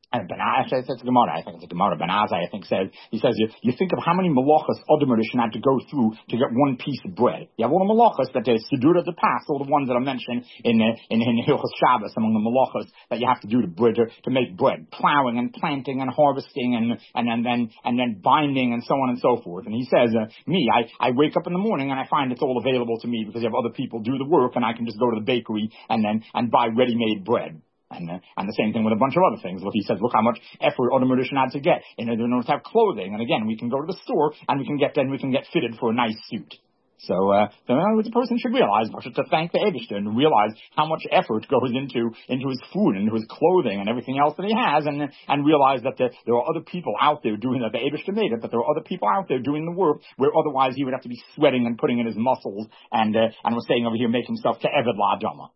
And Ben Azai, it's a Gemara, I think it's a Gemara. Ben Azai, I think, says, he says, you, you think of how many malachas Adam Rishon had to go through to get one piece of bread. You have all the malachas that there's Sidur of the past, all the ones that are mentioned in, uh, in, in Hilchos Shabbos, among the malachas that you have to do to bread, to, to make bread. Plowing and planting and harvesting and, and, and then, and then binding and so on and so forth. And he says, uh, me, I, I wake up in the morning and I find it's all available to me because you have other people do the work and I can just go to the bakery and then, and buy ready-made bread. And, uh, and the same thing with a bunch of other things. Look, he says, look how much effort Adam Rishon had to get in order to have clothing. And again, we can go to the store and we can get, then we can get fitted for a nice suit. So, uh, so in other words, a person should realize, to thank the Eibishter and realize how much effort goes into, into his food and into his clothing and everything else that he has, and, and realize that the, there are other people out there doing that. The Eibishter made it, but there are other people out there doing the work where otherwise he would have to be sweating and putting in his muscles and, uh, and was saying over here, make himself to Eved La'adama.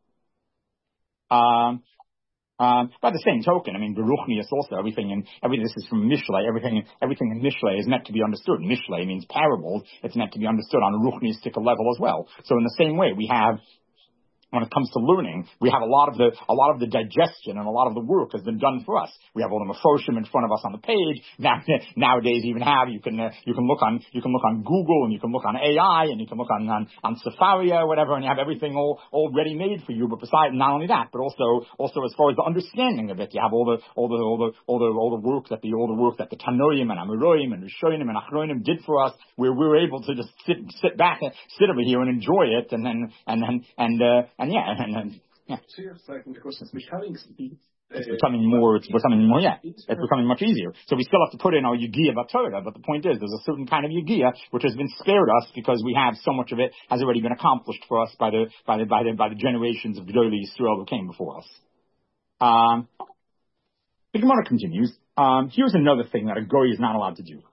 Um, Um, by the same token, I mean, Beruchnius also, everything in, everything, this is from Mishlei, everything, everything in Mishlei is meant to be understood. Mishlei means parables. It's meant to be understood on a Ruchniistic level as well. So in the same way, we have, when it comes to learning, we have a lot of the, a lot of the digestion and a lot of the work has been done for us. We have all the Mefoshim in front of us on the page. Now, nowadays you even have, you can, uh, you can look on, you can look on Google and you can look on A I and you can look on, on, on Safari or whatever, and you have everything all, all ready made for you. But besides, not only that, but also, also as far as the understanding of it, you have all the, all the, all the, all the, all the work that the, all the work that the Tanoim and Amoraim and Rishonim and Achronim did for us, where we were able to just sit, sit back and sit over here and enjoy it, and then, and then, and, uh, and yeah, and then, yeah. So you're saying because it's becoming speed. It's becoming more, it's becoming more, yeah, it's becoming much easier. So we still have to put in our Yigiyah B'Torah, but the point is, there's a certain kind of Yigiyah which has been spared us because we have so much of it has already been accomplished for us by the, by the, by the, by the generations of Gedolei Yisrael who came before us. Um, the Gemara continues. Um, here's another thing that a goy is not allowed to do.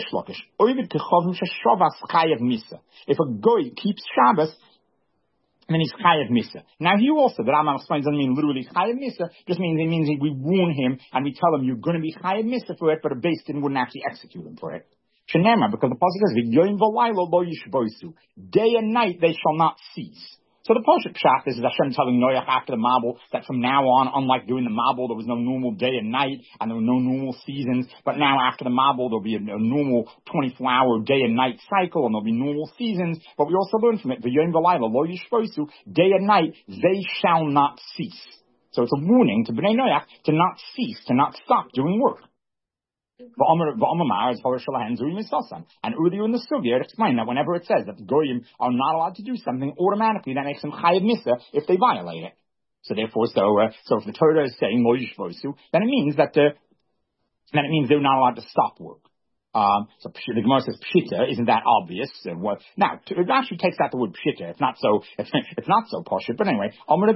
If a goy keeps Shabbos, and then he's chayav misa. Now here also, the Rambam explains, doesn't mean literally chayav misa, just means it means we warn him and we tell him you're going to be chayav misa for it, but a beis din wouldn't actually execute him for it. Shenema, because the pasuk says, "V'yoyim v'laylo lo yishboisu." Day and night they shall not cease. So the Pasuk Pshat is Hashem telling Noach after the Mabul that from now on, unlike during the Mabul, there was no normal day and night, and there were no normal seasons, but now after the Mabul, there'll be a, a normal twenty-four hour day and night cycle, and there'll be normal seasons, but we also learn from it, V'yom v'layla lo yishboisu, day and night, they shall not cease. So it's a warning to Bnei Noach to not cease, to not stop doing work. And earlier in the Sugya, it explained that whenever it says that the Goyim are not allowed to do something, automatically that makes them chayav misa if they violate it. So therefore, so uh, so if the Torah is saying lo yishvosu, then it means that uh, then it means they're not allowed to stop work. Um, so the Gemara says pshita, isn't that obvious? And what, now, it actually takes out the word pshita. It's not so, it's, it's not so posh. But anyway,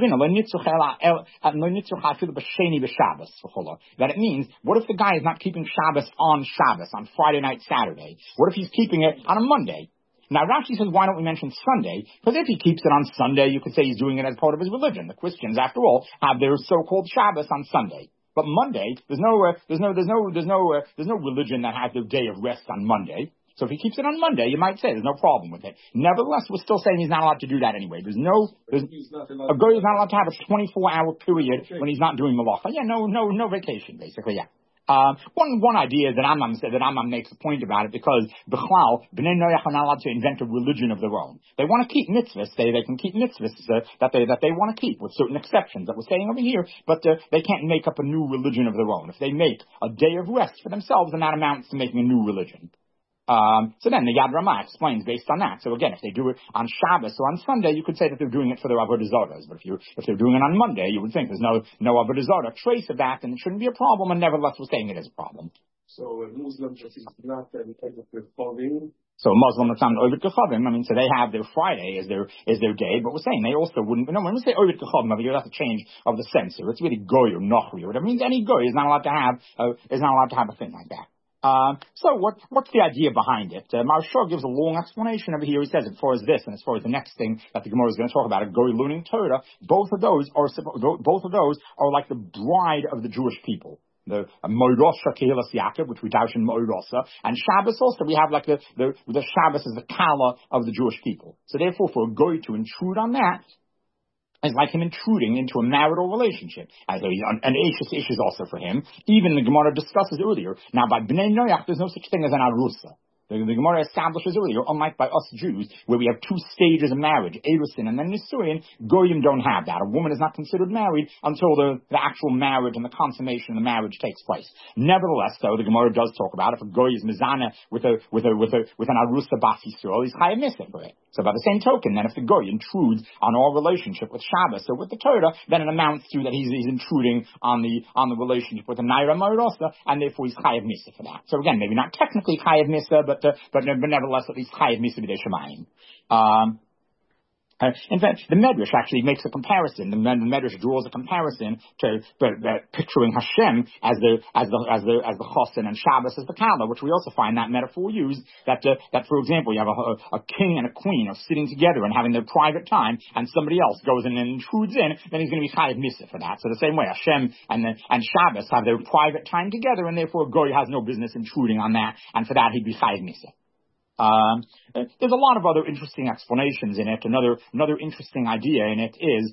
that it means, what if the guy is not keeping Shabbos on Shabbos, on Friday night, Saturday? What if he's keeping it on a Monday? Now Rashi says, why don't we mention Sunday? Because if he keeps it on Sunday, you could say he's doing it as part of his religion. The Christians, after all, have their so-called Shabbos on Sunday. But Monday, there's no, uh, there's no, there's no, there's no, uh, there's no religion that has their day of rest on Monday. So if he keeps it on Monday, you might say there's no problem with it. Nevertheless, we're still saying he's not allowed to do that anyway. There's no, there's, a guy is not allowed to have a twenty-four hour period okay. when he's not doing malacha. Yeah, no, no, no vacation, basically, yeah. Um, one, one idea that Rambam said, that Rambam makes a point about it, because B'chlal, B'nai Noach are not allowed to invent a religion of their own. They want to keep mitzvahs. They, they can keep mitzvahs uh, that they, that they want to keep with certain exceptions that we're saying over here, but uh, they can't make up a new religion of their own. If they make a day of rest for themselves, then that amounts to making a new religion. Um, so then the Yad Ramah explains based on that. So again, if they do it on Shabbos or on Sunday, you could say that they're doing it for their Avodah Zarah. But if you if they're doing it on Monday, you would think there's no no Avodah Zarah trace of that, and it shouldn't be a problem. And nevertheless, we're saying it is a problem. So a Muslim just is not an Chavim. So a Muslim that's not Ovid Kechavim, I mean, so they have their Friday as their is their day, but we're saying they also wouldn't. No, when we say Ovid Kechavim, over here that's a change of the censor. It's really Goy or Nochri, or whatever. It means any Goy is not allowed to have uh, is not allowed to have a thing like that. Um, so what, what's the idea behind it? Uh, Maharshal gives a long explanation over here. He says, as far as this and as far as the next thing that the Gemara is going to talk about, a goy learning Torah, both of those are both of those are like the bride of the Jewish people. The Moirosha Kehilas Yaakov, which we doubt in Moirosha, and Shabbos also we have like the the, the Shabbos is the Kala of the Jewish people. So therefore, for a goy to intrude on that, It's like him intruding into a marital relationship. As a, an Ashes Ish is also for him. Even the Gemara discusses earlier. Now, by Bnei Noach, there's no such thing as an Arusa. The, the Gemara establishes earlier, unlike by us Jews, where we have two stages of marriage, Erusin and then Nisuin, Goyim don't have that. A woman is not considered married until the, the actual marriage and the consummation of the marriage takes place. Nevertheless, though, the Gemara does talk about if a Goy is Mizana with a, with a, with a, with an Arusa Bas Yisrael, he's Chayav Misa for it. So by the same token, then if the Goy intrudes on our relationship with Shabbos or with the Torah, then it amounts to that he's, he's intruding on the, on the relationship with the Naira Marosa, and therefore he's Chayav Misa for that. So again, maybe not technically Chayav Misa, but But, uh, but, but nevertheless, at least Chayav Misa b'dei Shemayim. Um, uh, in fact, the Medrash actually makes a comparison. The, the Medrash draws a comparison to uh, uh, picturing Hashem as the as the as the as the Chosin and Shabbos as the Kala, which we also find that metaphor used. That uh, that, for example, you have a, a king and a queen are sitting together and having their private time, and somebody else goes in and intrudes in, then he's going to be Chayav Misa for that. So the same way, Hashem and the, and Shabbos have their private time together, and therefore Goy has no business intruding on that, and for that he'd be Chayav Misa. Um, there's a lot of other interesting explanations in it. Another another interesting idea in it is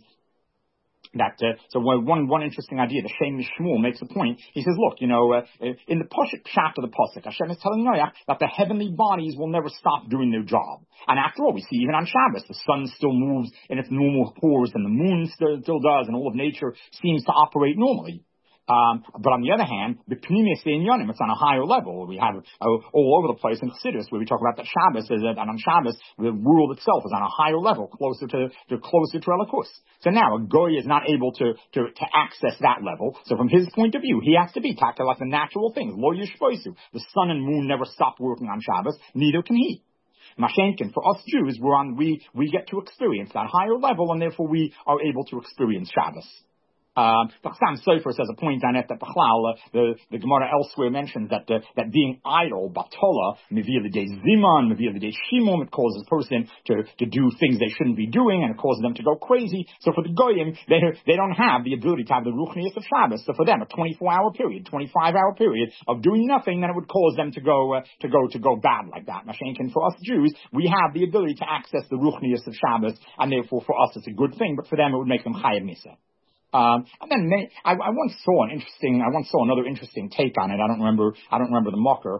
that uh, so one one interesting idea. The Shem Mishmuel makes a point. He says, look, you know, uh, in the Pasuk Pshat of the Pasuk, Hashem is telling Noach that the heavenly bodies will never stop doing their job. And after all, we see even on Shabbos, the sun still moves in its normal course, and the moon still, still does, and all of nature seems to operate normally. Um, but on the other hand, the Pnimis Inyanim, it's on a higher level. We have uh, all over the place in Chassidus where we talk about that Shabbos is that, and on Shabbos the world itself is on a higher level, closer to, to closer to Elikus. So now a Goy is not able to, to to access that level. So from his point of view, he has to be tactile like the natural things. Lo Yishpoisu. The sun and moon never stop working on Shabbos. Neither can he. Mashenkin, for us Jews, we're on we we get to experience that higher level, and therefore we are able to experience Shabbos. Um, Sam Sofer says a point on it that Bechlal, uh, the, the Gemara elsewhere mentions that, uh, that being idle, Batola, Mevil Day Ziman, Mevil Day Shimon, it causes a person to, to do things they shouldn't be doing, and it causes them to go crazy. So for the Goyim, they, they don't have the ability to have the Ruchnius of Shabbos. So for them, a twenty-four hour period, twenty-five hour period of doing nothing, then it would cause them to go, uh, to go, to go bad like that. Mashenkin, for us Jews, we have the ability to access the Ruchnius of Shabbos, and therefore for us it's a good thing, but for them it would make them Chayav Misa. Um, and then they, I, I once saw an interesting, I once saw another interesting take on it. I don't remember, I don't remember the mocker.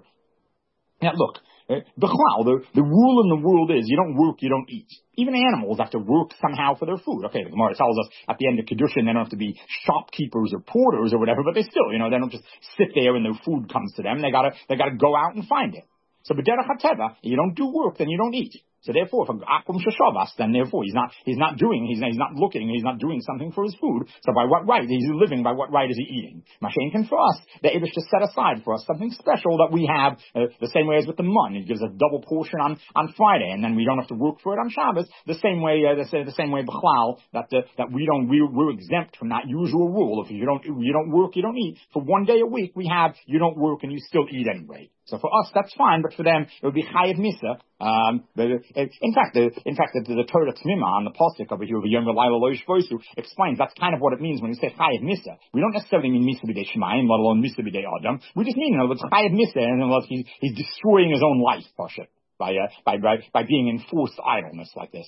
Now look, uh, the, the rule in the world is you don't work, you don't eat. Even animals have to work somehow for their food. Okay, the Gemara tells us at the end of Kedushin they don't have to be shopkeepers or porters or whatever, but they still, you know, they don't just sit there and their food comes to them. They gotta, they gotta go out and find it. So b'derech hateva, you don't do work, then you don't eat. So therefore, if akum sheshavas, then therefore he's not he's not doing he's not, he's not looking he's not doing something for his food. So by what right he's living? By what right is he eating? Mashenkin for us, the Eibush just set aside for us something special that we have uh, the same way as with the mun. He gives a double portion on, on Friday, and then we don't have to work for it on Shabbos. The same way uh, the, the same way b'chlal that uh, that we don't we, we're exempt from that usual rule. If you don't you don't work, you don't eat. For one day a week we have you don't work and you still eat anyway. So for us that's fine, but for them it would be Chayav Misa. Um, but it, in fact, the, in fact, the, the Torah Tzmima on the pasuk over here, the Yom V'Layla Lo Yishvosu, explains that's kind of what it means when you say Chayav Misa. We don't necessarily mean Misa b'dei Shemayim, let alone Misa b'dei Adam. We just mean, in other words, Chayav Misa, and in other words, he's, he's destroying his own life, Pasha, by, uh, by, by, by being in forced idleness like this.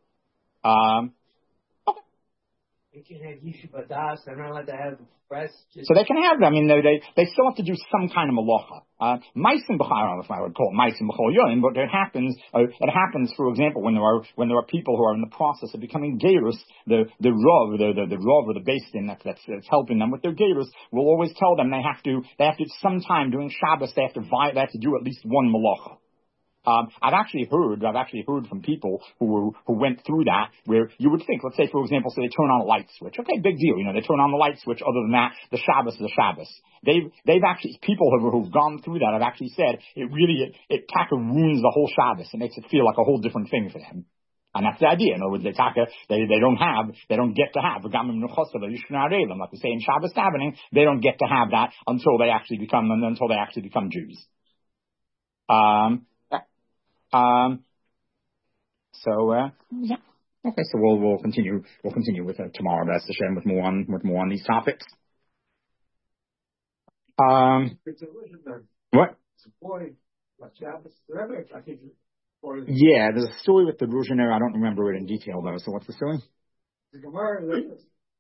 Um, They can have yeshiva das. They're not allowed to have press. So they can have them. I mean, they they, they still have to do some kind of malacha. Uh, Meisim b'chol, I don't know if I would call it Meisim b'chol yonim, but it happens. Uh, it happens, for example, when there are when there are people who are in the process of becoming gerus. The the rav, the the, the rav or the beis din that, that's, that's helping them with their gerus will always tell them they have to they have to sometime during Shabbos they have to they have to do at least one malacha. Um, I've actually heard, I've actually heard from people who were, who went through that, where you would think, let's say, for example, so they turn on a light switch. Okay, big deal. You know, they turn on the light switch. Other than that, the Shabbos is a Shabbos. They've, they've actually, people who, who've gone through that have actually said it really, it, it taka ruins the whole Shabbos. It makes it feel like a whole different thing for them. And that's the idea. In other words, they taka, they, they don't have, they don't get to have, like we say in Shabbos davening, they don't get to have that until they actually become, until they actually become Jews. Um, Um, so, uh, yeah. Okay, so we'll, we'll continue, we'll continue with, uh, tomorrow, B'ez Hashem, with more on, with more on these topics. Um, what? Yeah, there's a story with the Ruzhiner. I don't remember it in detail though, so what's the story? The Gemara,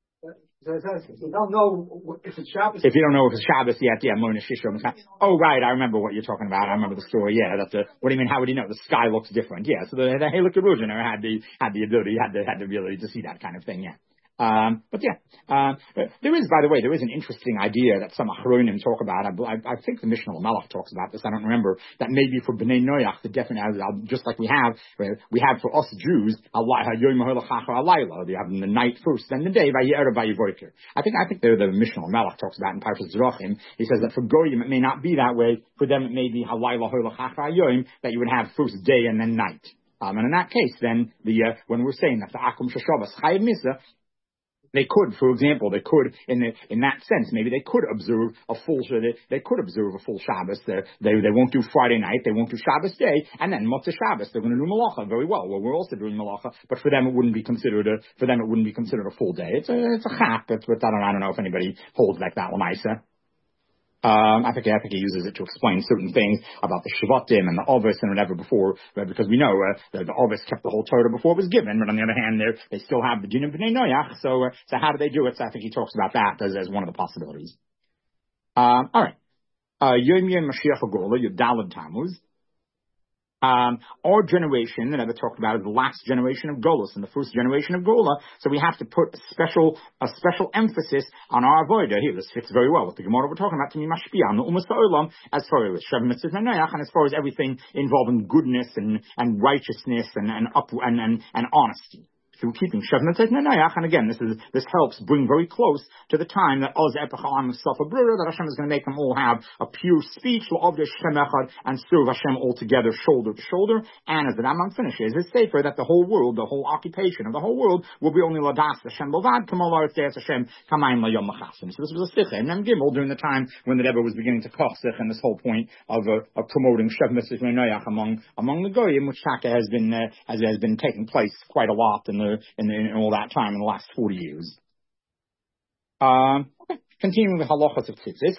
you don't know if it's Shabbos. If you don't know if it's Shabbos yet, yeah, Mona Shishra. Oh, right, I remember what you're talking about. I remember the story. Yeah, that's the. What do you mean? How would you know? The sky looks different. Yeah, so the, the Halakha Ruzhiner had the had the ability had the had the ability to see that kind of thing. Yeah. Um, but yeah, um, there is, by the way, there is an interesting idea that some Achronim talk about. I, I, I think the Mishnah Lamelech talks about this. I don't remember that maybe for Bnei Noach, the definite, just like we have, we have for us Jews, Allah, you have the night first, then the day. I think, I think the, the Mishnah Lamelech talks about in Parshas Zerachim. He says that for Goyim it may not be that way. For them it may be Halayla Hoylach that you would have first day and then night. Um, and in that case, then the uh, when we're saying that the Akum Shashavas Chayav Misa. They could, for example, they could, in the, in that sense, maybe they could observe a full, they, they could observe a full Shabbos. They, they, they won't do Friday night, they won't do Shabbos day, and then Motzei Shabbos, they're going to do Malacha very well. Well, we're also doing Malacha, but for them it wouldn't be considered a, for them it wouldn't be considered a full day. It's a, it's a chap, but I don't, I don't know if anybody holds like that, Lamaisa. Um, I think, I think he uses it to explain certain things about the Shvatim and the Ovis and whatever before, because we know uh, the, the Ovis kept the whole Torah before it was given, but on the other hand, they still have the Din of Bnei Noach. So, uh, so how do they do it? So I think he talks about that as, as one of the possibilities. Um, all right. Uh, Yom Yom Mashiach HaGola, Yud Daled Tammuz. Um, our generation that I've talked about is the last generation of Golus and the first generation of Gola, so we have to put a special a special emphasis on our avodah. Here, this fits very well with the Gemara we're talking about, to me mashpia on the Umas Ha'olam, as far as Shev Mitzvah Noach, and as far as everything involving goodness and, and righteousness and and, up, and and and honesty. Through keeping Shev Mitzvah Noach, and again, this is this helps bring very close to the time that Oz Epechalam of Safa Brura, that Hashem is going to make them all have a pure speech, L'Ovdei Shem Echad, and serve Hashem all together, shoulder to shoulder. And as the Rambam finishes, it's safer that the whole world, the whole occupation of the whole world, will be only Ladas Hashem Bovad, Kamal Aretz Deis Hashem, Kamayim Layom Machasim. So this was a Sicha, and then Gimel during the time when the Rebbe was beginning to Kochsich, and this whole point of, uh, of promoting Shev Mitzvah Noach among among the Goyim, which Taka has been uh, has, has been taking place quite a lot in the in, the, in all that time in the last forty years. Um, okay, continuing with halachas of tzitzis.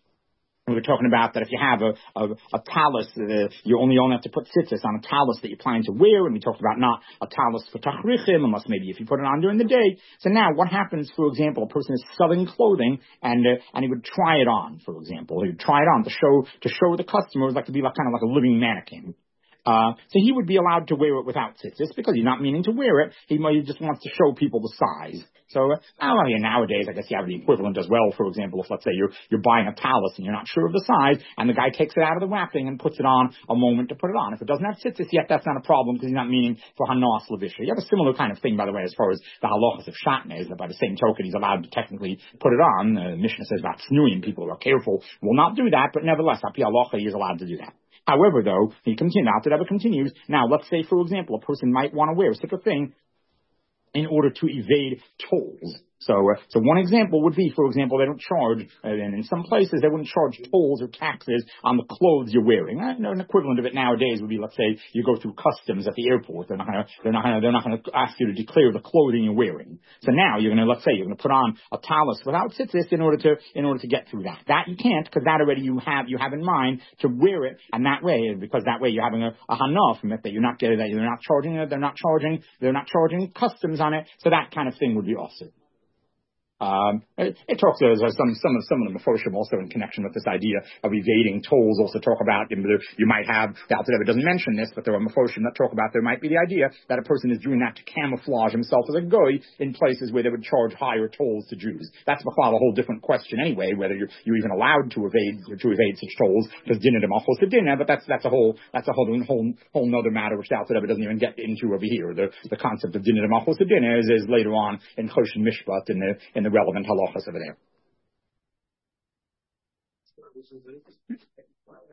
We were talking about that if you have a a, a talus, uh, you only only have to put tzitzis on a talus that you're planning to wear, and we talked about not a talus for tachrichim, unless maybe if you put it on during the day. So now, what happens, for example, a person is selling clothing, and uh, and he would try it on, for example. He would try it on to show to show the customers, like to be like kind of like a living mannequin. Uh, so he would be allowed to wear it without tzitzis because he's not meaning to wear it. He, he just wants to show people the size. So, uh, well, yeah, nowadays, I guess you have the equivalent as well. For example, if let's say you're, you're buying a talus and you're not sure of the size, and the guy takes it out of the wrapping and puts it on a moment to put it on. If it doesn't have tzitzis yet, that's not a problem because he's not meaning for hanas levisha. You have a similar kind of thing, by the way, as far as the halachas of shatnez, that by the same token, he's allowed to technically put it on. The uh, Mishnah says about snuim, people who are careful will not do that, but nevertheless, api halacha, he is allowed to do that. However, though, he continues, after that it continues. Now, let's say, for example, a person might want to wear such a thing in order to evade tolls. So, uh, so one example would be, for example, they don't charge, uh, and in some places they wouldn't charge tolls or taxes on the clothes you're wearing. Uh, an equivalent of it nowadays would be, let's say, you go through customs at the airport. They're not going to, they're not going to, they're not going to ask you to declare the clothing you're wearing. So now you're going to, let's say, you're going to put on a talus without tzitzis in order to, in order to get through that. That you can't, because that already you have, you have in mind to wear it, and that way, because that way you're having a, a hana from it that you're not getting, that you're not charging it, they're not charging, they're not charging customs on it. So that kind of thing would be awesome. Um, it, it talks uh, some some of some of the Meforshim also in connection with this idea of evading tolls. Also talk about you, know, you might have the Alter Rebbe doesn't mention this, but there are Meforshim that talk about there might be the idea that a person is doing that to camouflage himself as a goy in places where they would charge higher tolls to Jews. That's a whole different question anyway, whether you're, you're even allowed to evade to evade such tolls because dinner de machos to dinner. But that's that's a whole that's a whole whole whole other matter which the Alter Rebbe doesn't even get into over here. The the concept of dinner de machos to dinner is, is later on in Choshen Mishpat in the in the relevant halachas over there.